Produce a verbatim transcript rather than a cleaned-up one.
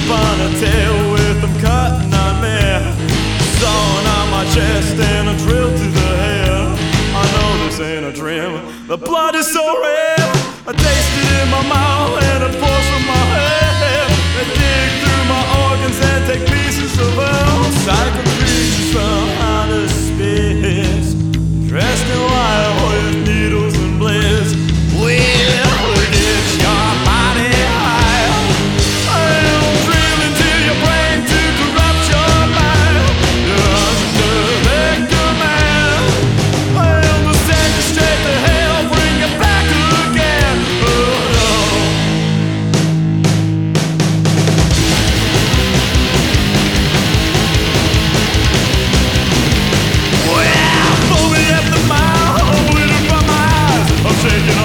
upon a tail with them cutting on me, sawing on my chest and a drill to the head. I know this ain't a dream. The blood is so red, I taste it in my mouth and it pours from my head. They dig through my organs and take pieces of them. Psycho creatures from outer space, dressed in white with needles and blades. We'll get your body high and drill into your brain to corrupt your mind. You're under their command, and they'll send you straight to hell, bring you back again. Oh no. Well, pull me at the mouth, bleeding from my eyes. I'm shaking